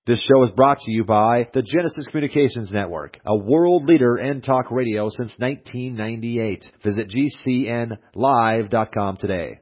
This show is brought to you by the Genesis Communications Network, a world leader in talk radio since 1998. Visit GCNlive.com today.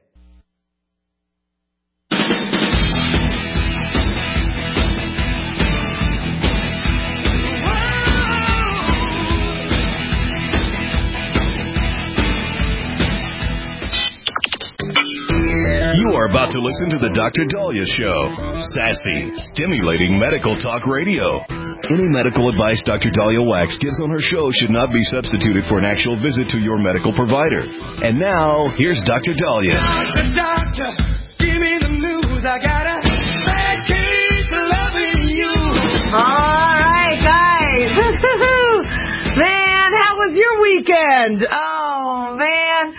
You are about to listen to the Dr. Daliah Show. Sassy, stimulating medical talk radio. Any medical advice Dr. Daliah Wax gives on her show should not be substituted for an actual visit to your medical provider. And now, here's Dr. Daliah. Doctor, give me the news. I got a bad case of loving you. All right, guys. Man, how was your weekend? Oh, man.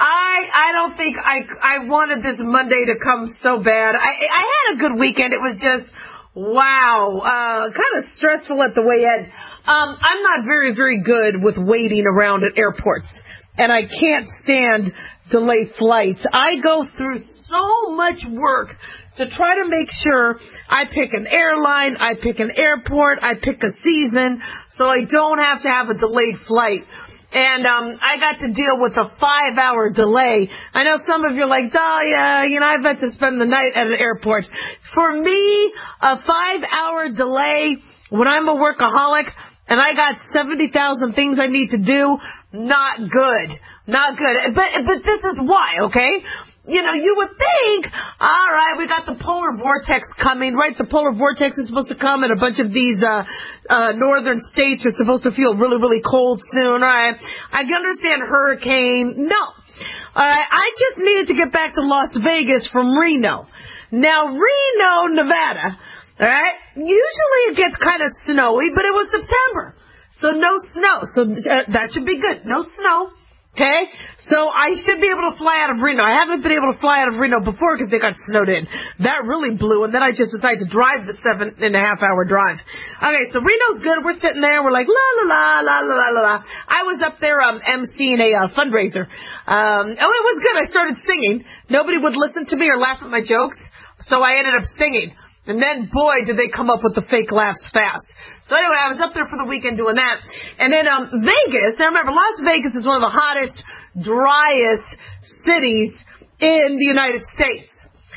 I don't think I wanted this Monday to come so bad. I had a good weekend. It was just, wow, kind of stressful at the way end. I'm not very, very good with waiting around at airports, and I can't stand delayed flights. I go through so much work to try to make sure I pick an airline, I pick an airport, I pick a season, so I don't have to have a delayed flight. And I got to deal with a 5-hour delay. I know some of you are like, Daliah, I've had to spend the night at an airport. For me, a 5-hour delay when I'm a workaholic and I got 70,000 things I need to do, not good. Not good. But this is why, okay? You would think, all right, we got the polar vortex coming, right? The polar vortex is supposed to come, and a bunch of these northern states are supposed to feel really, really cold soon, all right? I can understand hurricane. No. All right, I just needed to get back to Las Vegas from Reno. Now, Reno, Nevada, all right, usually it gets kind of snowy, but it was September, so no snow. So that should be good. No snow. Okay, so I should be able to fly out of Reno. I haven't been able to fly out of Reno before because they got snowed in. That really blew, and then I just decided to drive the 7.5-hour drive. Okay, so Reno's good. We're sitting there. We're like, la, la, la, la, la, la, la. I was up there emceeing a fundraiser. It was good. I started singing. Nobody would listen to me or laugh at my jokes, so I ended up singing. And then, boy, did they come up with the fake laughs fast. So anyway, I was up there for the weekend doing that. And then Vegas, now remember, Las Vegas is one of the hottest, driest cities in the United States.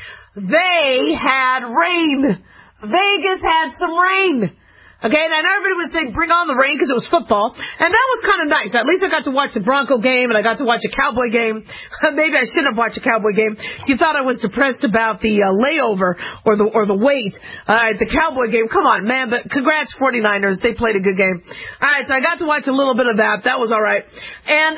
They had rain. Vegas had some rain. Okay, and I know everybody would say, bring on the rain, because it was football. And that was kind of nice. At least I got to watch the Bronco game, and I got to watch a Cowboy game. Maybe I shouldn't have watched a Cowboy game. You thought I was depressed about the layover or the wait. The Cowboy game, come on, man. But congrats, 49ers. They played a good game. All right, so I got to watch a little bit of that. That was all right. And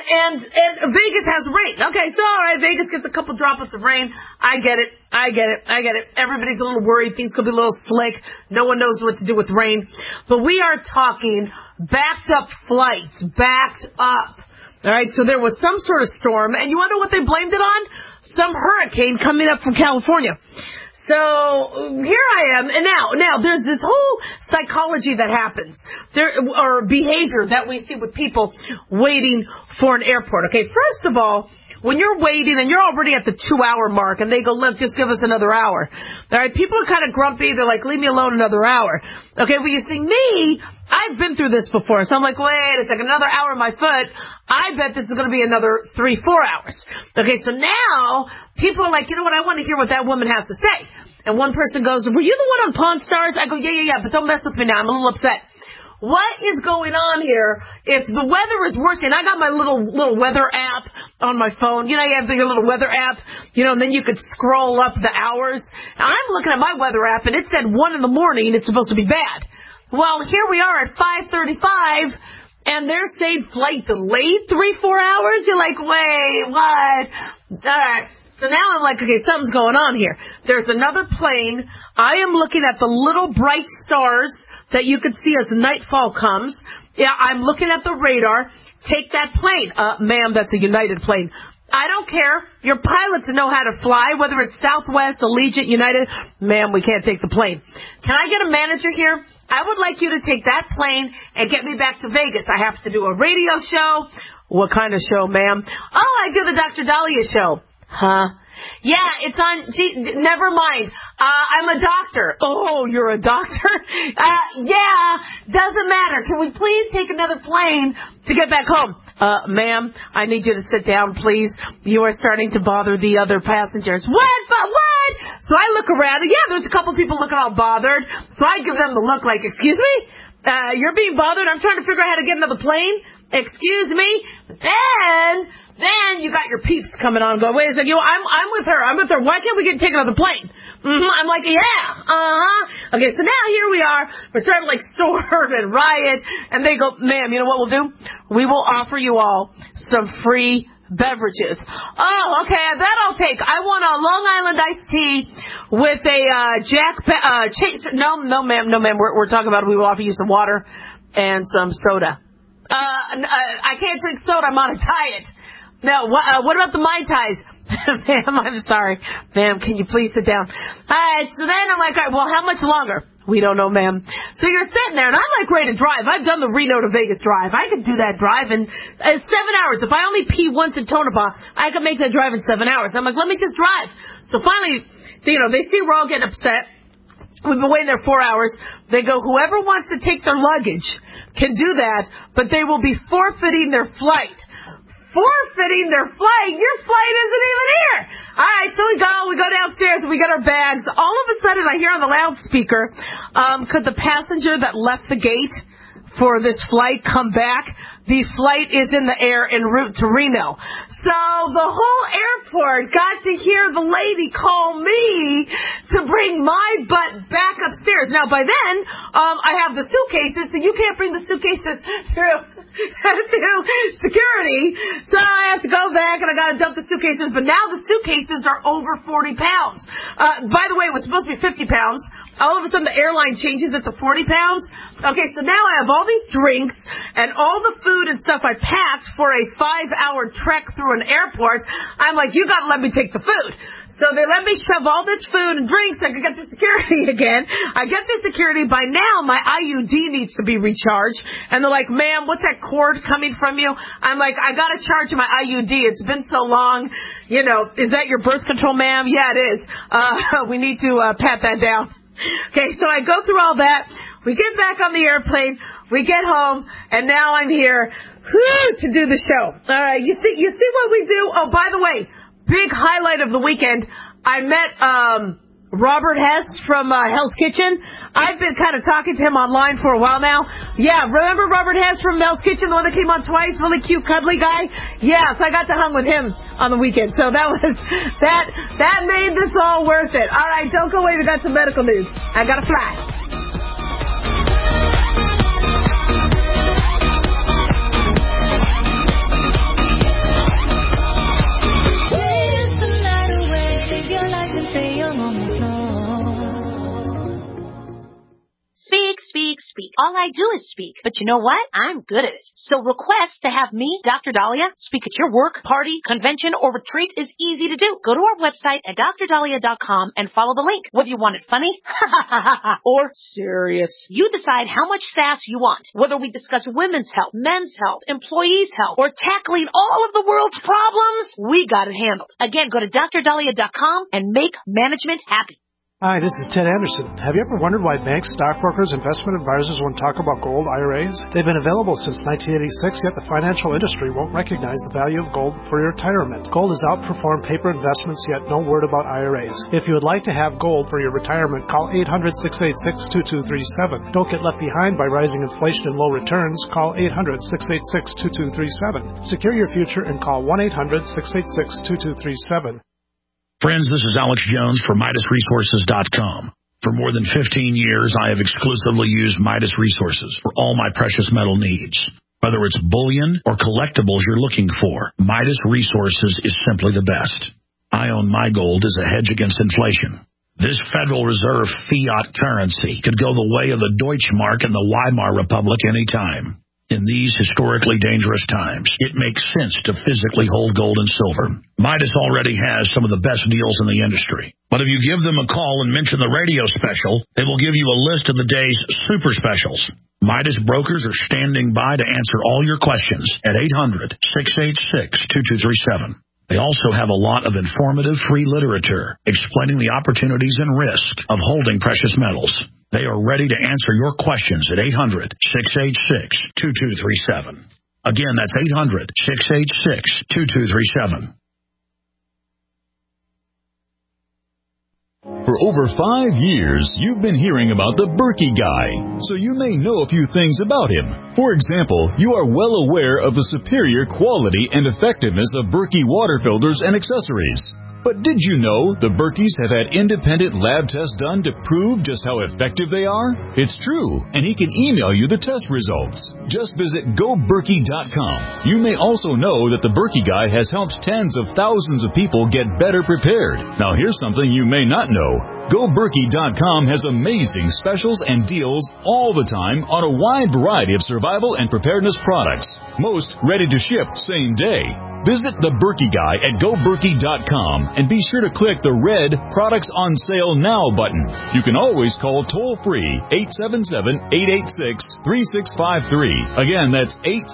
Vegas has rain. Okay, so all right, Vegas gets a couple droplets of rain. I get it. Everybody's a little worried. Things could be a little slick. No one knows what to do with rain. But we are talking backed up flights. Backed up. All right, so there was some sort of storm. And you want to know what they blamed it on? Some hurricane coming up from California. So here I am, and now there's this whole psychology that happens, or behavior that we see with people waiting for an airport. Okay, first of all, when you're waiting and you're already at the 2-hour mark and they go, look, just give us another hour. All right, people are kind of grumpy. They're like, leave me alone another hour. Okay, well, you see, me, I've been through this before. So I'm like, wait, it's like another hour on my foot. I bet this is going to be another 3-4 hours. Okay, so now people are like, you know what, I want to hear what that woman has to say. And one person goes, were you the one on Pawn Stars? I go, yeah, but don't mess with me now. I'm a little upset. What is going on here? If the weather is worse, and I got my little weather app on my phone. You have your little weather app, and then you could scroll up the hours. Now, I'm looking at my weather app, and it said 1 a.m. it's supposed to be bad. Well, here we are at 5:35, and they're saying flight delayed 3-4 hours? You're like, wait, what? All right. So now I'm like, okay, something's going on here. There's another plane. I am looking at the little bright stars that you could see as nightfall comes. Yeah, I'm looking at the radar. Take that plane. Ma'am, that's a United plane. I don't care. Your pilots know how to fly, whether it's Southwest, Allegiant, United. Ma'am, we can't take the plane. Can I get a manager here? I would like you to take that plane and get me back to Vegas. I have to do a radio show. What kind of show, ma'am? Oh, I do the Dr. Daliah show. Huh? Yeah, it's on. Never mind. I'm a doctor. Oh, you're a doctor? Yeah, doesn't matter. Can we please take another plane to get back home? Ma'am, I need you to sit down, please. You are starting to bother the other passengers. What? But what? So I look around, and yeah, there's a couple people looking all bothered. So I give them the look like, excuse me? You're being bothered? I'm trying to figure out how to get another plane? Excuse me? Then you got your peeps coming on and going, wait a second, I'm with her. Why can't we take another plane? I'm like, yeah, Okay, so now here we are. We're starting to storm and riot. And they go, ma'am, you know what we'll do? We will offer you all some free beverages. Oh, okay, that I'll take. I want a Long Island iced tea with a Chaser. No, ma'am. We're talking about we will offer you some water and some soda. I can't drink soda. I'm on a diet. No, what about the Mai Tais? Ma'am, I'm sorry. Ma'am, can you please sit down? All right, so then I'm like, all right, well, how much longer? We don't know, ma'am. So you're sitting there, and I'm ready to drive. I've done the Reno to Vegas drive. I could do that drive in 7 hours. If I only pee once in Tonopah, I could make that drive in 7 hours. I'm like, let me just drive. So finally, they see we're all getting upset. We've been waiting there 4 hours. They go, whoever wants to take their luggage can do that, but they will be forfeiting their flight. Forfeiting their flight? Your flight isn't even here. All right, so we go downstairs, and we get our bags. All of a sudden, I hear on the loudspeaker, could the passenger that left the gate for this flight come back? The flight is in the air en route to Reno. So the whole airport got to hear the lady call me to bring my butt back upstairs. Now, by then, I have the suitcases, so you can't bring the suitcases through security. So I have to go back, and I got to dump the suitcases. But now the suitcases are over 40 pounds. By the way, it was supposed to be 50 pounds. All of a sudden, the airline changes it to 40 pounds. Okay, so now I have all these drinks and all the food and stuff I packed for a 5-hour trek through an airport. I'm like, you got to let me take the food. So they let me shove all this food and drinks. I could get through security again. I get through security. By now, my IUD needs to be recharged. And they're like, ma'am, what's that cord coming from you? I'm like, I got to charge my IUD. It's been so long. Is that your birth control, ma'am? Yeah, it is. We need to pat that down. Okay, so I go through all that. We get back on the airplane. We get home, and now I'm here to do the show. All right, you see what we do? Oh, by the way, big highlight of the weekend. I met Robert Hess from Hell's Kitchen. I've been kind of talking to him online for a while now. Yeah, remember Robert Hess from Hell's Kitchen, the one that came on twice, really cute, cuddly guy? Yeah, so I got to hang with him on the weekend. So that made this all worth it. All right, don't go away. We got some medical news. I got to fly. Speak. All I do is speak. But you know what? I'm good at it. So request to have me, Dr. Dahlia, speak at your work, party, convention, or retreat is easy to do. Go to our website at drdahlia.com and follow the link. Whether you want it funny or serious, you decide how much sass you want. Whether we discuss women's health, men's health, employees' health, or tackling all of the world's problems, we got it handled. Again, go to drdahlia.com and make management happy. Hi, this is Ted Anderson. Have you ever wondered why banks, stockbrokers, investment advisors won't talk about gold IRAs? They've been available since 1986, yet the financial industry won't recognize the value of gold for your retirement. Gold has outperformed paper investments, yet no word about IRAs. If you would like to have gold for your retirement, call 800-686-2237. Don't get left behind by rising inflation and low returns. Call 800-686-2237. Secure your future and call 1-800-686-2237. Friends, this is Alex Jones for MidasResources.com. For more than 15 years, I have exclusively used Midas Resources for all my precious metal needs. Whether it's bullion or collectibles you're looking for, Midas Resources is simply the best. I own my gold as a hedge against inflation. This Federal Reserve fiat currency could go the way of the Deutschmark and the Weimar Republic anytime. In these historically dangerous times, it makes sense to physically hold gold and silver. Midas already has some of the best deals in the industry. But if you give them a call and mention the radio special, they will give you a list of the day's super specials. Midas brokers are standing by to answer all your questions at 800-686-2237. They also have a lot of informative free literature explaining the opportunities and risks of holding precious metals. They are ready to answer your questions at 800-686-2237. Again, that's 800-686-2237. For over 5 years, you've been hearing about the Berkey Guy, so you may know a few things about him. For example, you are well aware of the superior quality and effectiveness of Berkey water filters and accessories. But did you know the Berkeys have had independent lab tests done to prove just how effective they are? It's true, and he can email you the test results. Just visit GoBerkey.com. You may also know that the Berkey Guy has helped tens of thousands of people get better prepared. Now here's something you may not know. GoBerkey.com has amazing specials and deals all the time on a wide variety of survival and preparedness products. Most ready to ship same day. Visit the Berkey Guy at GoBerkey.com and be sure to click the red Products on Sale Now button. You can always call toll-free 877-886-3653. Again, that's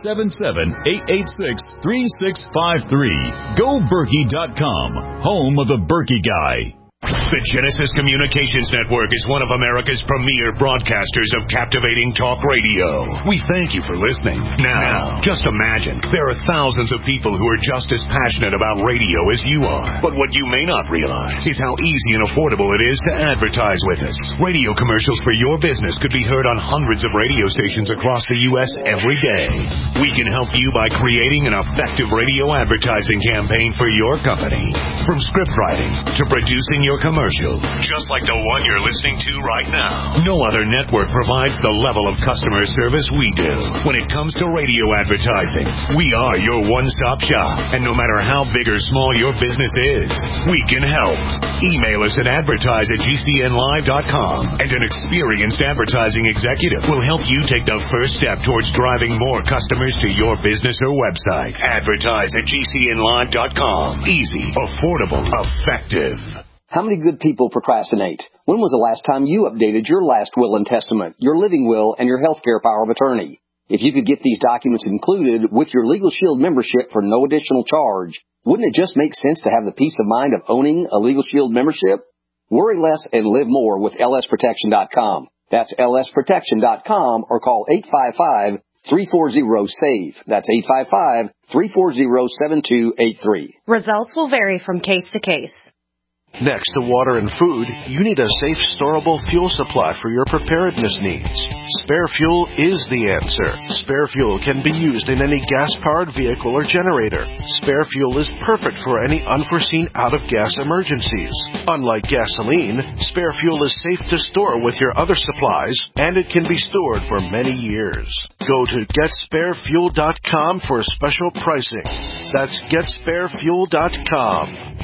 877-886-3653. GoBerkey.com, home of the Berkey Guy. The Genesis Communications Network is one of America's premier broadcasters of captivating talk radio. We thank you for listening. Now, just imagine, there are thousands of people who are just as passionate about radio as you are. But what you may not realize is how easy and affordable it is to advertise with us. Radio commercials for your business could be heard on hundreds of radio stations across the U.S. every day. We can help you by creating an effective radio advertising campaign for your company. From script writing to producing your commercial, just like the one you're listening to right now. No other network provides the level of customer service we do. When it comes to radio advertising, we are your one-stop shop. And no matter how big or small your business is, we can help. Email us at advertise@gcnlive.com, and an experienced advertising executive will help you take the first step towards driving more customers to your business or website. Advertise@gcnlive.com. Easy, affordable, effective. How many good people procrastinate? When was the last time you updated your last will and testament, your living will, and your health care power of attorney? If you could get these documents included with your Legal Shield membership for no additional charge, wouldn't it just make sense to have the peace of mind of owning a Legal Shield membership? Worry less and live more with lsprotection.com. That's lsprotection.com, or call 855-340-SAVE. That's 855-340-7283. Results will vary from case to case. Next to water and food, you need a safe, storable fuel supply for your preparedness needs. Spare Fuel is the answer. Spare Fuel can be used in any gas-powered vehicle or generator. Spare Fuel is perfect for any unforeseen out-of-gas emergencies. Unlike gasoline, Spare Fuel is safe to store with your other supplies, and it can be stored for many years. Go to GetSpareFuel.com for special pricing. That's GetSpareFuel.com.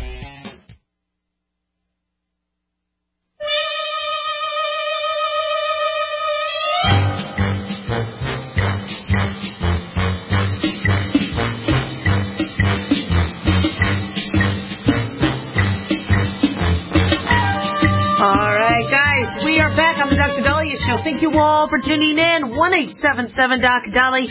We are back on the Dr. Dahlia Show. Thank you all for tuning in. 1-877-Doc-Dali,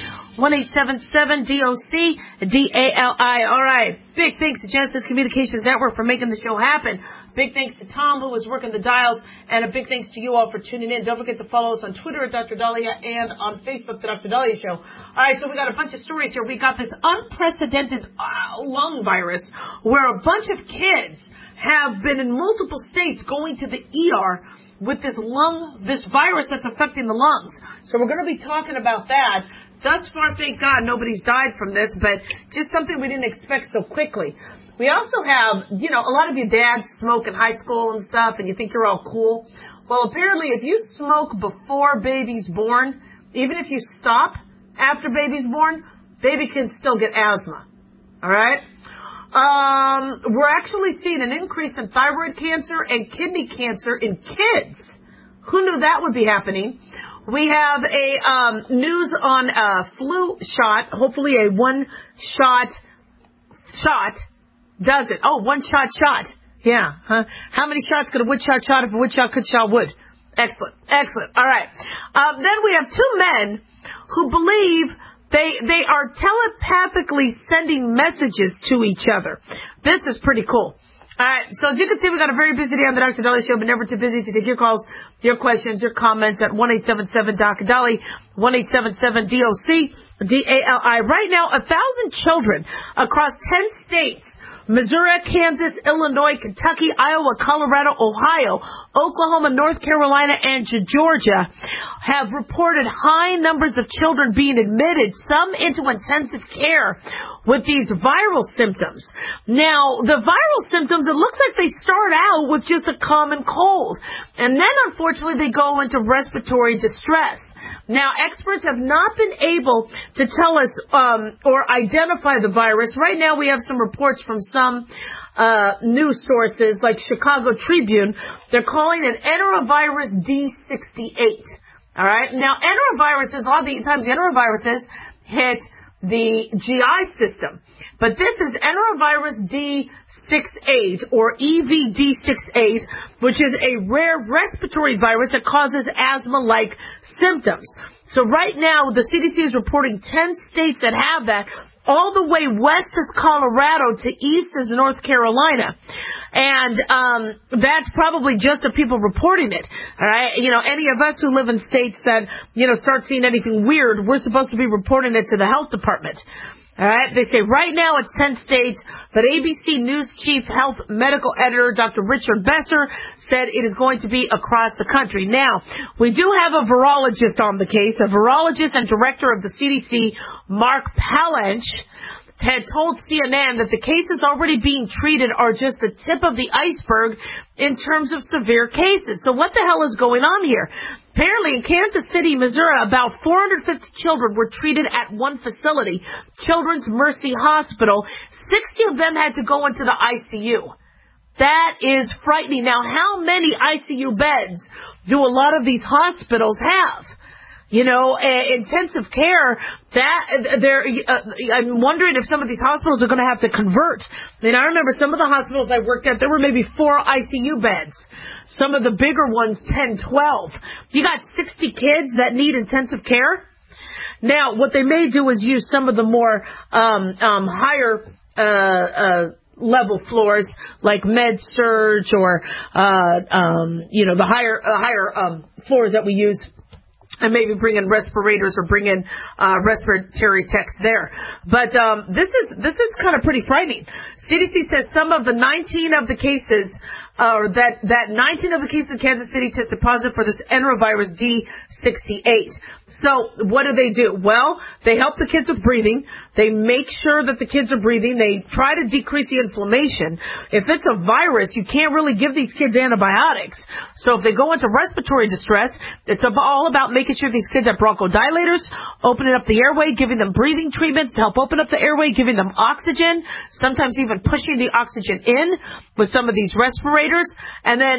1-877-DOC-DALI. All right. Big thanks to Genesis Communications Network for making the show happen. Big thanks to Tom, who was working the dials, and a big thanks to you all for tuning in. Don't forget to follow us on Twitter at Dr. Dahlia and on Facebook, The Dr. Dahlia Show. All right, so we got a bunch of stories here. We got this unprecedented lung virus where a bunch of kids have been in multiple states going to the ER with this virus that's affecting the lungs. So we're going to be talking about that. Thus far, thank God, nobody's died from this, but just something we didn't expect so quickly. We also have, a lot of you dads smoke in high school and stuff, and you think you're all cool. Well, apparently, if you smoke before baby's born, even if you stop after baby's born, baby can still get asthma. All right? We're actually seeing an increase in thyroid cancer and kidney cancer in kids. Who knew that would be happening? We have a news on a flu shot. Hopefully a one-shot does it. Oh, one-shot. Yeah. Huh? How many shots could a wood shot if a wood shot could shot wood? Excellent. All right. Then we have two men who believe They are telepathically sending messages to each other. This is pretty cool. All right, so as you can see, we got a very busy day on the Dr. Dolly Show, but never too busy to take your calls, your questions, your comments at 1-877-DOC-DOLLY, 1-877-DOC-DALI. Right now, 1,000 children across 10 states, Missouri, Kansas, Illinois, Kentucky, Iowa, Colorado, Ohio, Oklahoma, North Carolina, and Georgia have reported high numbers of children being admitted, some into intensive care with these viral symptoms. Now, the viral symptoms, it looks like they start out with just a common cold, and then unfortunately they go into respiratory distress. Now, experts have not been able to tell us or identify the virus. Right now, we have some reports from some news sources like Chicago Tribune. They're calling it enterovirus D68. All right. Now, enteroviruses, a lot of the times enteroviruses hit the GI system. But this is enterovirus D68 or EVD68, which is a rare respiratory virus that causes asthma-like symptoms. So right now, the CDC is reporting 10 states that have that. All the way west is Colorado, to east is North Carolina. And that's probably just the people reporting it. All right? You know, any of us who live in states that, you know, start seeing anything weird, we're supposed to be reporting it to the health department. All right? They say right now it's 10 states, but ABC News Chief Health Medical Editor Dr. Richard Besser said it is going to be across the country. Now, we do have a virologist on the case, a virologist and director of the CDC, Mark Palanch, had told CNN that the cases already being treated are just the tip of the iceberg in terms of severe cases. So what the hell is going on here? Apparently in Kansas City, Missouri, about 450 children were treated at one facility, Children's Mercy Hospital. 60 of them had to go into the ICU. That is frightening. Now, how many ICU beds do a lot of these hospitals have? You know, intensive care, I'm wondering if some of these hospitals are going to have to convert. I mean, I remember some of the hospitals I worked at, there were maybe 4 ICU beds. Some of the bigger ones, 10, 12. You got 60 kids that need intensive care? Now, what they may do is use some of the more, higher, level floors, like Med-Surg or, you know, the higher floors that we use. And maybe bring in respirators or bring in respiratory techs there. But this is kind of pretty frightening. CDC says some of the 19 of the cases, or that 19 of the cases in Kansas City tested positive for this enterovirus D68. So what do? Well, they help the kids with breathing. They make sure that the kids are breathing. They try to decrease the inflammation. If it's a virus, you can't really give these kids antibiotics. So if they go into respiratory distress, it's all about making sure these kids have bronchodilators, opening up the airway, giving them breathing treatments to help open up the airway, giving them oxygen, sometimes even pushing the oxygen in with some of these respirators, and then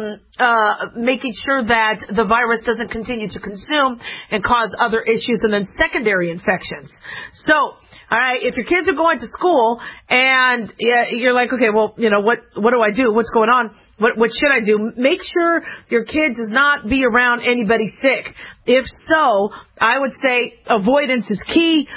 making sure that the virus doesn't continue to consume and cause other issues and then secondary infections. So, all right, if your kids are going to school and you're like, okay, well, you know, what do I do? What's going on? What should I do? Make sure your kid does not be around anybody sick. If so, I would say avoidance is key.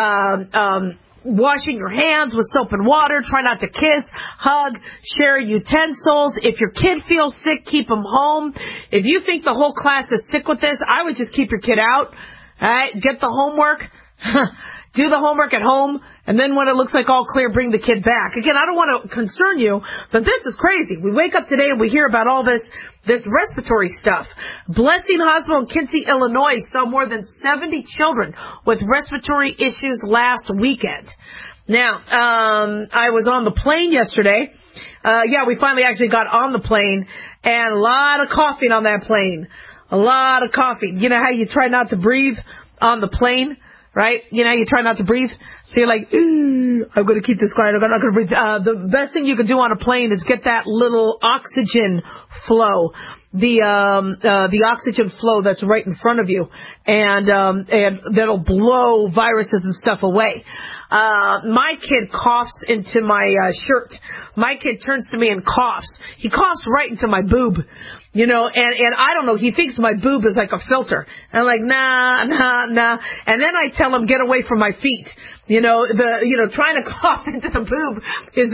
Washing your hands with soap and water. Try not to kiss, hug, share utensils. If your kid feels sick, keep them home. If you think the whole class is sick with this, I would just keep your kid out. All right, get the homework. Do the homework at home, and then when it looks like all clear, bring the kid back. Again, I don't want to concern you, but this is crazy. We wake up today and we hear about all this respiratory stuff. Blessing Hospital in Quincy, Illinois saw more than 70 children with respiratory issues last weekend. Now, I was on the plane yesterday. We finally actually got on the plane, and a lot of coughing on that plane. A lot of coughing. You know how you try not to breathe on the plane? Right? You know, you try not to breathe. So you're like, I'm going to keep this quiet. I'm not going to breathe. The best thing you can do on a plane is get that little oxygen flow. the oxygen flow that's right in front of you, and that'll blow viruses and stuff away. My kid coughs into my shirt. My kid turns to me and coughs. He coughs right into my boob, and I don't know. He thinks my boob is like a filter. And I'm like, nah. And then I tell him, get away from my feet. Trying to cough into the boob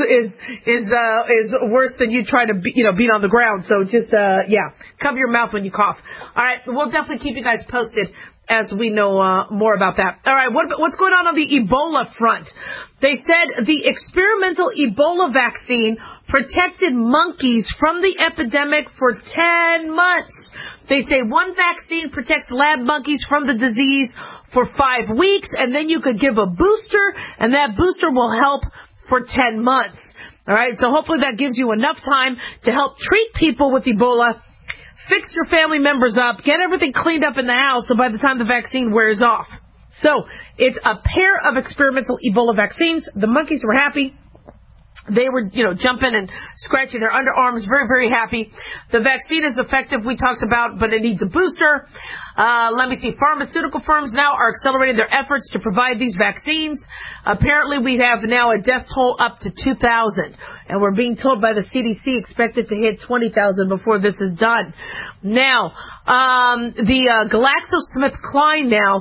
is worse than you trying to beat on the ground. So just cover your mouth when you cough. All right, we'll definitely keep you guys posted as we know more about that. All right, what's going on the Ebola front? They said the experimental Ebola vaccine protected monkeys from the epidemic for 10 months. They say one vaccine protects lab monkeys from the disease for 5 weeks, and then you could give a booster, and that booster will help for 10 months. All right, so hopefully that gives you enough time to help treat people with Ebola, fix your family members up, get everything cleaned up in the house so by the time the vaccine wears off. So it's a pair of experimental Ebola vaccines. The monkeys were happy. They were, jumping and scratching their underarms, very, very happy. The vaccine is effective, we talked about, but it needs a booster. Let me see. Pharmaceutical firms now are accelerating their efforts to provide these vaccines. Apparently, we have now a death toll up to 2,000. And we're being told by the CDC expected to hit 20,000 before this is done. Now, the GlaxoSmithKline now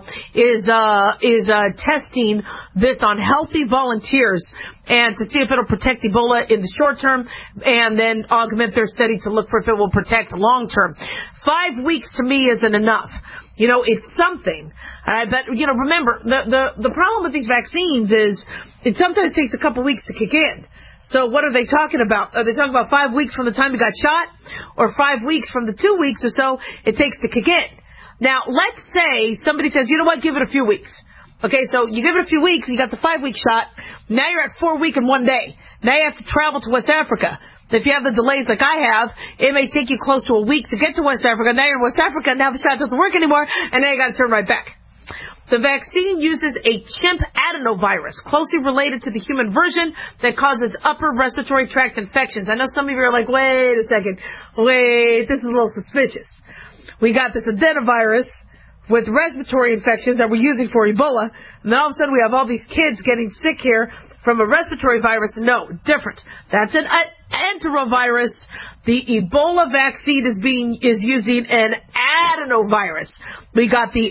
is testing this on healthy volunteers and to see if it'll protect Ebola in the short term and then augment their study to look for if it will protect long term. 5 weeks to me isn't enough. It's something. But, remember, the problem with these vaccines is it sometimes takes a couple weeks to kick in. So what are they talking about? Are they talking about 5 weeks from the time you got shot or 5 weeks from the 2 weeks or so it takes to kick in? Now, let's say somebody says, you know what, give it a few weeks. Okay, so you give it a few weeks, you got the 5 week shot. Now you're at 4 weeks and 1 day. Now you have to travel to West Africa. If you have the delays like I have, it may take you close to a week to get to West Africa. Now you're in West Africa, now the shot doesn't work anymore, and now you got to turn right back. The vaccine uses a chimp adenovirus, closely related to the human version, that causes upper respiratory tract infections. I know some of you are like, wait a second, this is a little suspicious. We got this adenovirus with respiratory infections that we're using for Ebola, and then all of a sudden we have all these kids getting sick here from a respiratory virus. No, different. That's an enterovirus. The Ebola vaccine is using an adenovirus. We got the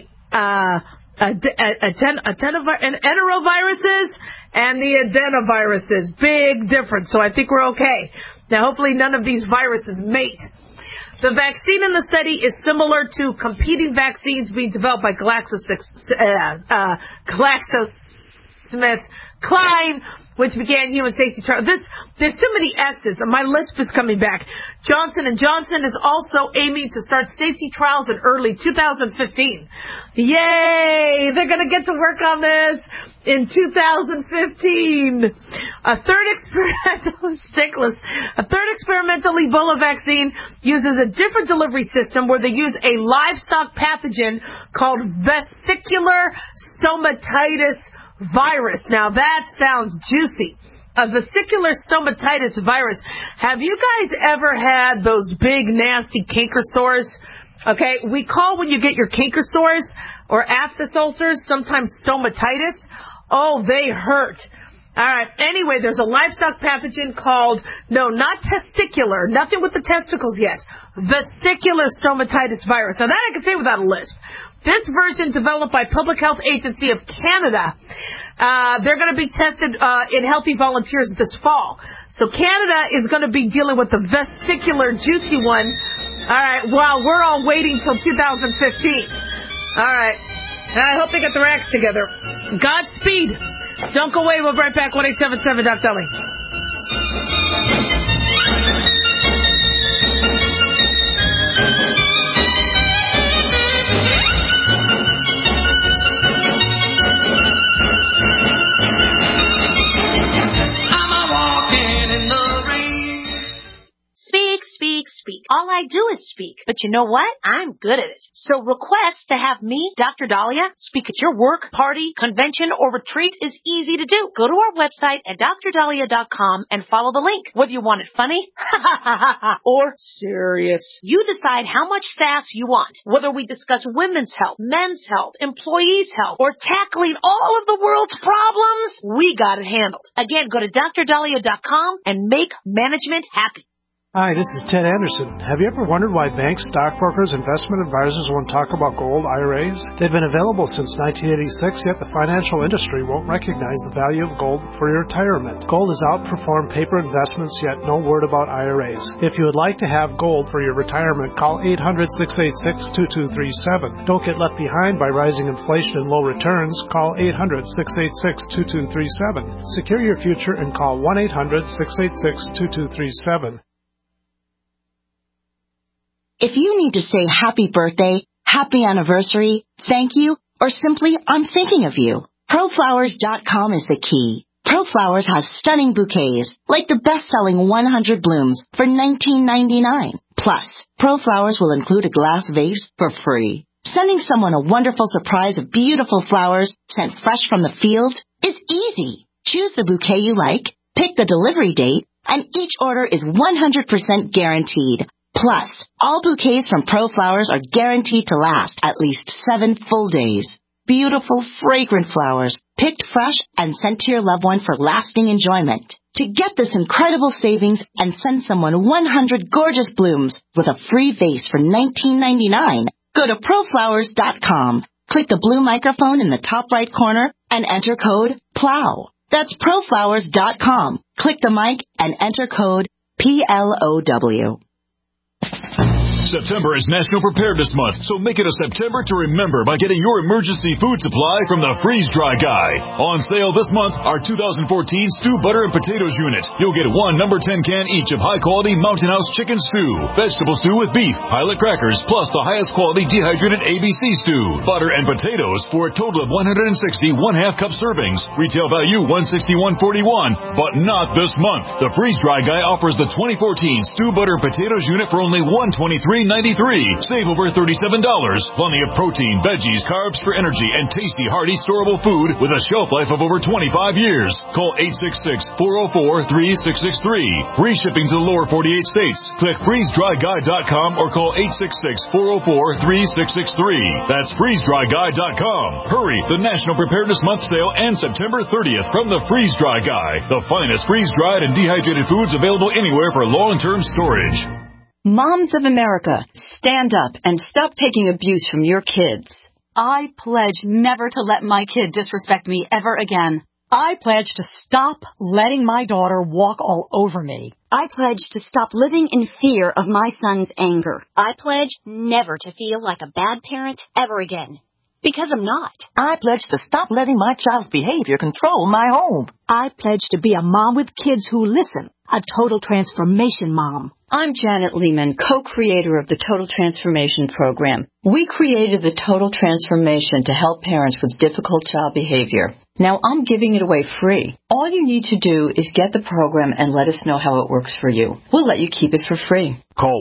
enteroviruses and the adenoviruses. Big difference. So I think we're okay. Now, hopefully none of these viruses mate. The vaccine in the study is similar to competing vaccines being developed by GlaxoSmithKline, which began human safety trials. There's too many S's, and my lisp is coming back. Johnson & Johnson is also aiming to start safety trials in early 2015. Yay! They're going to get to work on this in 2015. A third experimental Ebola vaccine uses a different delivery system where they use a livestock pathogen called vesicular stomatitis virus. Now that sounds juicy. A vesicular stomatitis virus. Have you guys ever had those big nasty canker sores? Okay, we call when you get your canker sores or aphthous ulcers sometimes stomatitis. Oh, they hurt. All right. Anyway, there's a livestock pathogen called, no, not testicular, nothing with the testicles yet, vesicular stomatitis virus. Now that I can say without a lisp. This version developed by Public Health Agency of Canada. They're going to be tested in healthy volunteers this fall. So Canada is going to be dealing with the vesicular juicy one. All right, while we're all waiting till 2015. All right. And I hope they get their acts together. Godspeed. Don't go away. We'll be right back. 1-877 Doc Deli. Speak. All I do is speak. But you know what? I'm good at it. So request to have me, Dr. Dahlia, speak at your work, party, convention, or retreat is easy to do. Go to our website at drdahlia.com and follow the link. Whether you want it funny or serious, you decide how much sass you want. Whether we discuss women's health, men's health, employees' health, or tackling all of the world's problems, we got it handled. Again, go to drdahlia.com and make management happy. Hi, this is Ted Anderson. Have you ever wondered why banks, stockbrokers, investment advisors won't talk about gold IRAs? They've been available since 1986, yet the financial industry won't recognize the value of gold for your retirement. Gold has outperformed paper investments, yet no word about IRAs. If you would like to have gold for your retirement, call 800-686-2237. Don't get left behind by rising inflation and low returns. Call 800-686-2237. Secure your future and call 1-800-686-2237. If you need to say happy birthday, happy anniversary, thank you, or simply I'm thinking of you, ProFlowers.com is the key. ProFlowers has stunning bouquets, like the best-selling 100 blooms for $19.99. Plus, ProFlowers will include a glass vase for free. Sending someone a wonderful surprise of beautiful flowers sent fresh from the field is easy. Choose the bouquet you like, pick the delivery date, and each order is 100% guaranteed. Plus, all bouquets from ProFlowers are guaranteed to last at least 7 full days. Beautiful, fragrant flowers, picked fresh and sent to your loved one for lasting enjoyment. To get this incredible savings and send someone 100 gorgeous blooms with a free vase for $19.99, go to ProFlowers.com. Click the blue microphone in the top right corner and enter code PLOW. That's ProFlowers.com. Click the mic and enter code PLOW. September is National Preparedness Month, so make it a September to remember by getting your emergency food supply from the Freeze Dry Guy. On sale this month, our 2014 Stew Butter and Potatoes Unit. You'll get one number 10 can each of high-quality Mountain House chicken stew, vegetable stew with beef, pilot crackers, plus the highest quality dehydrated ABC stew, butter and potatoes for a total of 160 1/2 cup servings. Retail value $161.41, but not this month. The Freeze Dry Guy offers the 2014 Stew Butter and Potatoes Unit for only $123.93. Save over $37. Plenty of protein, veggies, carbs for energy, and tasty, hearty, storable food with a shelf life of over 25 years. Call 866-404-3663. Free shipping to the lower 48 states. Click freezedryguy.com or call 866-404-3663. That's freezedryguy.com. Hurry! The National Preparedness Month sale ends September 30th from the Freeze Dry Guy. The finest freeze-dried and dehydrated foods available anywhere for long-term storage. Moms of America, stand up and stop taking abuse from your kids. I pledge never to let my kid disrespect me ever again. I pledge to stop letting my daughter walk all over me. I pledge to stop living in fear of my son's anger. I pledge never to feel like a bad parent ever again. Because I'm not. I pledge to stop letting my child's behavior control my home. I pledge to be a mom with kids who listen, a total transformation mom. I'm Janet Lehman, co-creator of the Total Transformation Program. We created the Total Transformation to help parents with difficult child behavior. Now I'm giving it away free. All you need to do is get the program and let us know how it works for you. We'll let you keep it for free. Call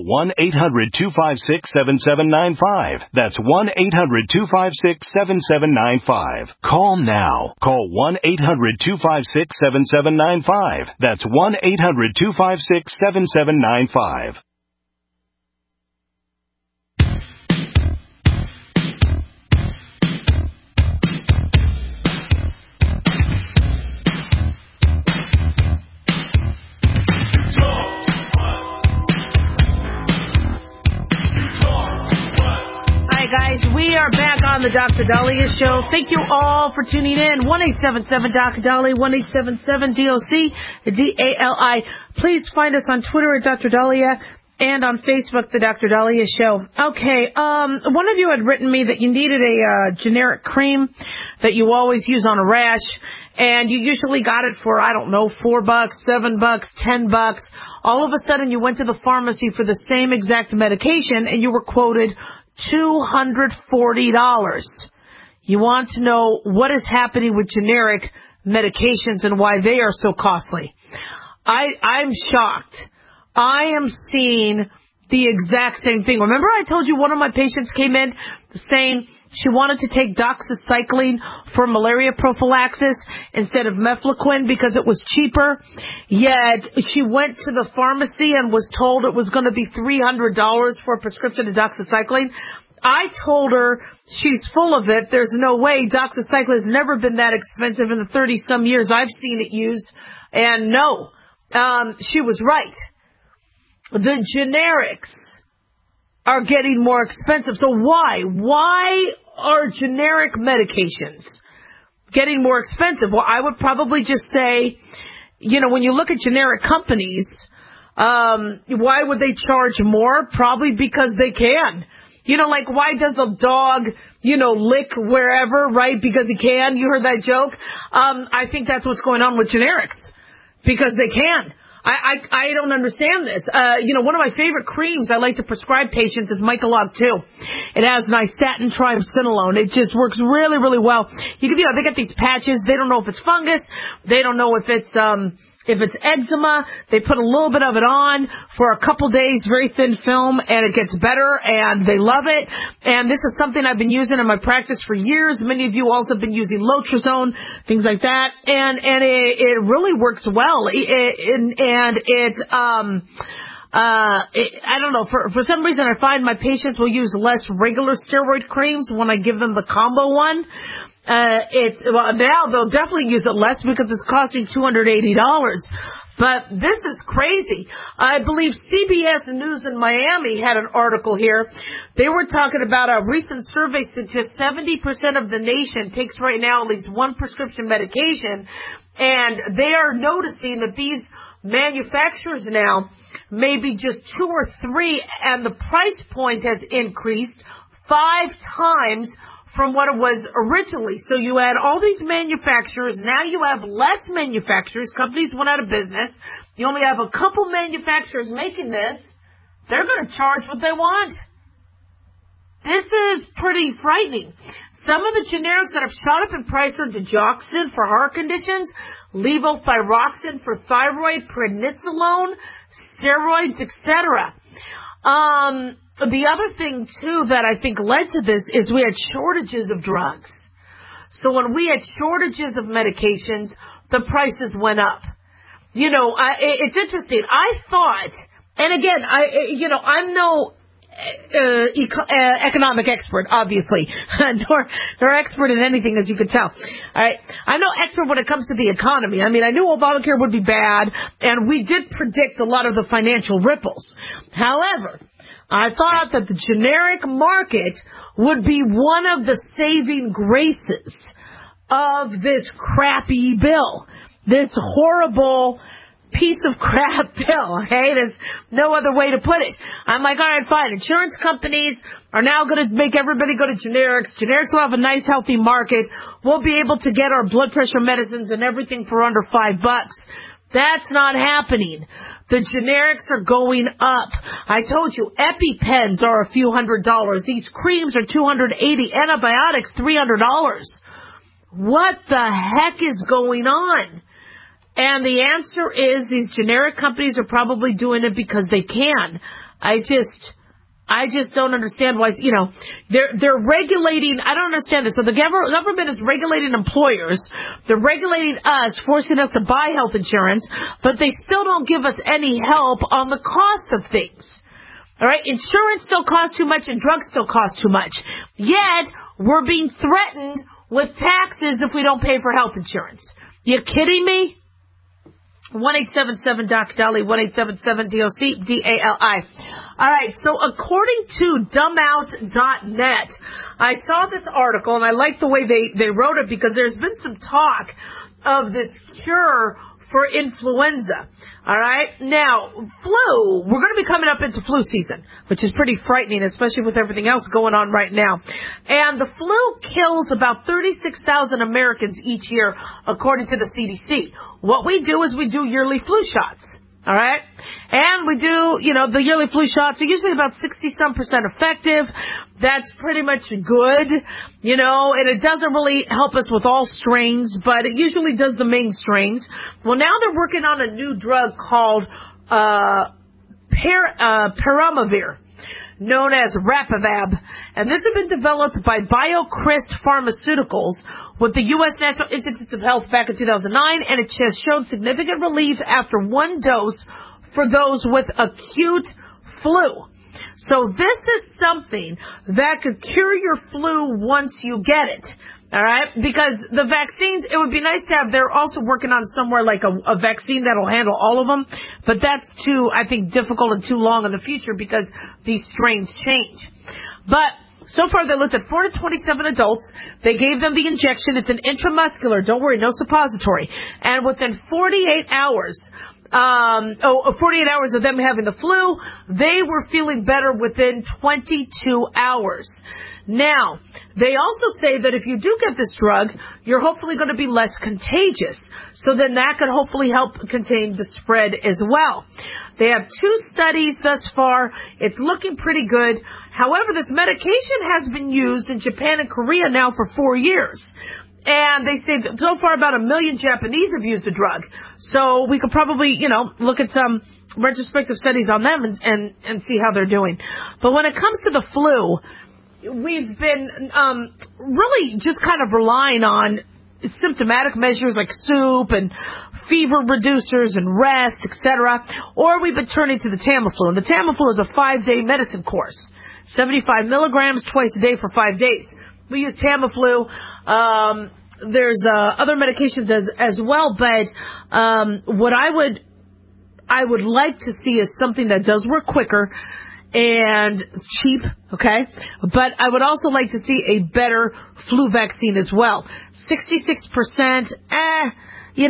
1-800-256-7795. That's 1-800-256-7795. Call now. Call 1-800-256-7795. That's 1-800-256-7795. Guys, we are back on the Dr. Dahlia Show. Thank you all for tuning in. 1-877-Dr. Dahlia, 1-877-DOC-DALI. Please find us on Twitter at Dr. Dahlia and on Facebook, the Dr. Dahlia Show. Okay, one of you had written me that you needed a generic cream that you always use on a rash, and you usually got it for, I don't know, $4, $7, $10. All of a sudden, you went to the pharmacy for the same exact medication, and you were quoted $240. You want to know what is happening with generic medications and why they are so costly. I'm shocked. I am seeing the exact same thing. Remember I told you one of my patients came in saying she wanted to take doxycycline for malaria prophylaxis instead of mefloquine because it was cheaper. Yet she went to the pharmacy and was told it was going to be $300 for a prescription of doxycycline. I told her she's full of it. There's no way. Doxycycline has never been that expensive in the 30-some years I've seen it used. And no, she was right. The generics are getting more expensive. So why? Why are generic medications getting more expensive? Well, I would probably just say, when you look at generic companies, why would they charge more? Probably because they can. Like why does the dog, lick wherever, right? Because he can. You heard that joke? I think that's what's going on with generics. Because they can. I don't understand this. One of my favorite creams I like to prescribe patients is Mycolog 2. It has nystatin triamcinolone. It just works really, really well. They get these patches. They don't know if it's fungus. They don't know if it's eczema. They put a little bit of it on for a couple days, very thin film, and it gets better, and they love it. And this is something I've been using in my practice for years. Many of you also have been using Lotrazone, things like that, and it really works well. I don't know, for some reason I find my patients will use less regular steroid creams when I give them the combo one. Now they'll definitely use it less because it's costing $280. But this is crazy. I believe CBS News in Miami had an article here. They were talking about a recent survey suggests 70% of the nation takes right now at least one prescription medication, and they are noticing that these manufacturers now maybe just 2 or 3, and the price point has increased 5 times from what it was originally. So you had all these manufacturers. Now you have less manufacturers. Companies went out of business. You only have a couple manufacturers making this. They're going to charge what they want. This is pretty frightening. Some of the generics that have shot up in price are digoxin for heart conditions, levothyroxine for thyroid, prednisolone, steroids, etc. The other thing, too, that I think led to this is we had shortages of drugs. So when we had shortages of medications, the prices went up. It's interesting. I thought, and again, I'm no economic expert, obviously, nor expert in anything, as you can tell. All right, I'm no expert when it comes to the economy. I mean, I knew Obamacare would be bad, and we did predict a lot of the financial ripples. However, I thought that the generic market would be one of the saving graces of this crappy bill, this horrible piece of crap bill, okay? There's no other way to put it. I'm like, all right, fine. Insurance companies are now going to make everybody go to generics. Generics will have a nice, healthy market. We'll be able to get our blood pressure medicines and everything for under $5. That's not happening. The generics are going up. I told you, EpiPens are a few $100s. These creams are $280. Antibiotics, $300. What the heck is going on? And the answer is these generic companies are probably doing it because they can. I just don't understand why, they're regulating. I don't understand this. So the government is regulating employers. They're regulating us, forcing us to buy health insurance, but they still don't give us any help on the cost of things. All right. Insurance still costs too much and drugs still cost too much. Yet we're being threatened with taxes if we don't pay for health insurance. You kidding me? 1-877-DOC-DALI, 1-877-DOC-DALI. All right, so according to dumbout.net, I saw this article, and I like the way they wrote it because there's been some talk of this cure for influenza. All right, now, flu, we're going to be coming up into flu season, which is pretty frightening, especially with everything else going on right now. And the flu kills about 36,000 Americans each year, according to the CDC. What we do is we do yearly flu shots. All right. And we do, the yearly flu shots are usually about 60-some% effective. That's pretty much good, and it doesn't really help us with all strains, but it usually does the main strains. Well, now they're working on a new drug called, Paxlovid. peramivir, known as Rapivab, and this had been developed by BioCryst Pharmaceuticals with the U.S. National Institutes of Health back in 2009, and it has shown significant relief after one dose for those with acute flu. So this is something that could cure your flu once you get it. All right, because the vaccines, it would be nice to have, they're also working on somewhere like a vaccine that'll handle all of them, but that's too, I think, difficult and too long in the future because these strains change. But so far they looked at 427 adults. They gave them the injection. It's an intramuscular, don't worry, no suppository. And within 48 hours, 48 hours of them having the flu, they were feeling better within 22 hours. Now, they also say that if you do get this drug, you're hopefully going to be less contagious. So then that could hopefully help contain the spread as well. They have 2 studies thus far. It's looking pretty good. However, this medication has been used in Japan and Korea now for 4 years. And they say that so far about 1 million Japanese have used the drug. So we could probably, look at some retrospective studies on them and see how they're doing. But when it comes to the flu, we've been really just kind of relying on symptomatic measures like soup and fever reducers and rest, etc. Or we've been turning to the Tamiflu. And the Tamiflu is a 5-day medicine course, 75 milligrams twice a day for 5 days. We use Tamiflu. There's other medications as well, but what I would like to see is something that does work quicker and cheap, okay? But I would also like to see a better flu vaccine as well. 66%, even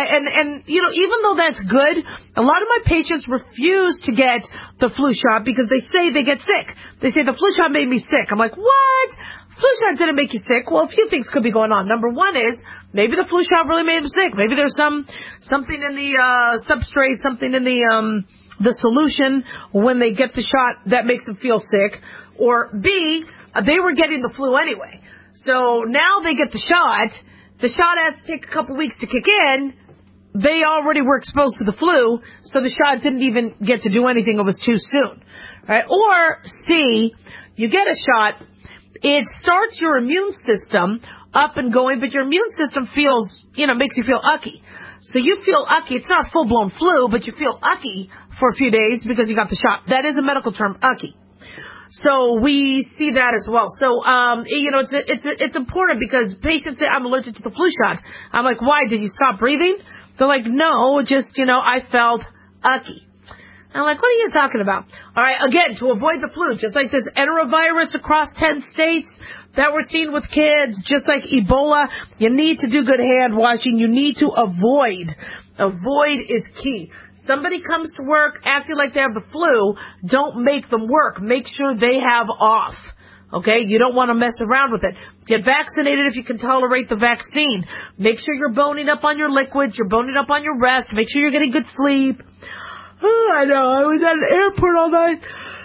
though that's good, a lot of my patients refuse to get the flu shot because they say they get sick. They say the flu shot made me sick. I'm like, what? Flu shot didn't make you sick. Well, a few things could be going on. Number one is maybe the flu shot really made them sick. Maybe there's something in the substrate, something in the solution when they get the shot that makes them feel sick. Or B, they were getting the flu anyway. So now they get the shot. The shot has to take a couple weeks to kick in. They already were exposed to the flu, so the shot didn't even get to do anything. It was too soon. Right? Or C, you get a shot. It starts your immune system up and going, but your immune system makes you feel ucky. So you feel ucky. It's not full-blown flu, but you feel ucky for a few days because you got the shot. That is a medical term, ucky. So we see that as well. So, it's important because patients say, I'm allergic to the flu shot. I'm like, why? Did you stop breathing? They're like, no, just, I felt ucky. I'm like, what are you talking about? All right, again, to avoid the flu, just like this enterovirus across 10 states that we're seeing with kids, just like Ebola, you need to do good hand washing. You need to avoid. Avoid is key. Somebody comes to work acting like they have the flu, don't make them work. Make sure they have off. Okay? You don't want to mess around with it. Get vaccinated if you can tolerate the vaccine. Make sure you're boning up on your liquids. You're boning up on your rest. Make sure you're getting good sleep. Oh, I know. I was at an airport all night.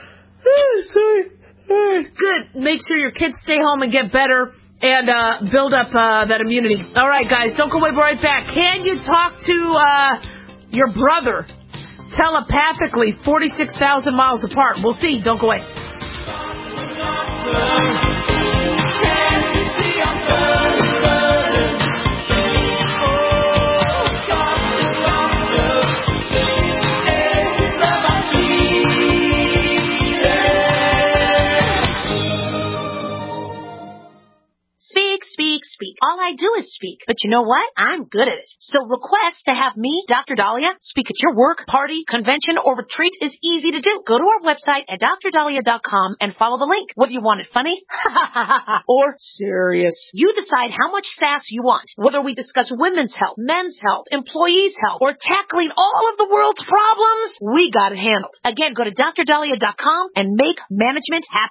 Sorry. Good. Make sure your kids stay home and get better and build up that immunity. All right, guys. Don't go away. We're right back. Can you talk to your brother telepathically 46,000 miles apart? We'll see. Don't go away. Speak. All I do is speak. But you know what? I'm good at it. So request to have me, Dr. Dahlia, speak at your work, party, convention, or retreat is easy to do. Go to our website at drdahlia.com and follow the link. Whether you want it funny or serious, you decide how much sass you want. Whether we discuss women's health, men's health, employees' health, or tackling all of the world's problems, we got it handled. Again, go to drdahlia.com and make management happy.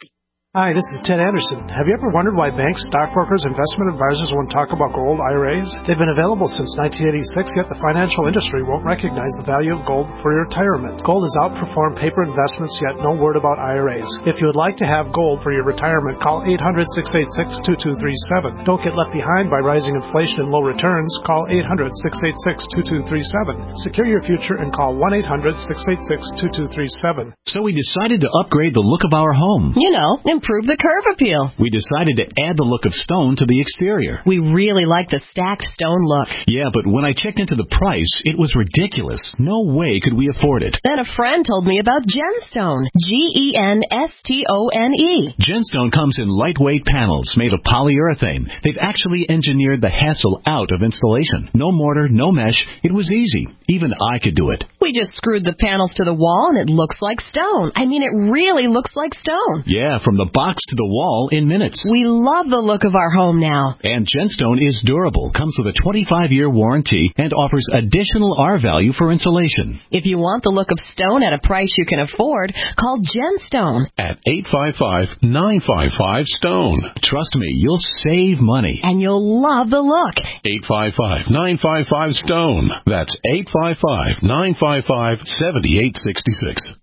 Hi, this is Ted Anderson. Have you ever wondered why banks, stockbrokers, investment advisors won't talk about gold IRAs? They've been available since 1986, yet the financial industry won't recognize the value of gold for your retirement. Gold has outperformed paper investments, yet no word about IRAs. If you would like to have gold for your retirement, call 800-686-2237. Don't get left behind by rising inflation and low returns. Call 800-686-2237. Secure your future and call 1-800-686-2237. So we decided to upgrade the look of our home. You know, improve the curb appeal. We decided to add the look of stone to the exterior. We really like the stacked stone look. Yeah, but when I checked into the price, it was ridiculous. No way could we afford it. Then a friend told me about Genstone. Genstone. Genstone comes in lightweight panels made of polyurethane. They've actually engineered the hassle out of installation. No mortar, no mesh. It was easy. Even I could do it. We just screwed the panels to the wall and it looks like stone. I mean, it really looks like stone. Yeah, from the box to the wall in minutes. We love the look of our home now. And Genstone is durable, comes with a 25-year warranty, and offers additional R-value for insulation. If you want the look of stone at a price you can afford, call Genstone at 855-955-STONE. Trust me, you'll save money. And you'll love the look. 855-955-STONE. That's 855-955-7866.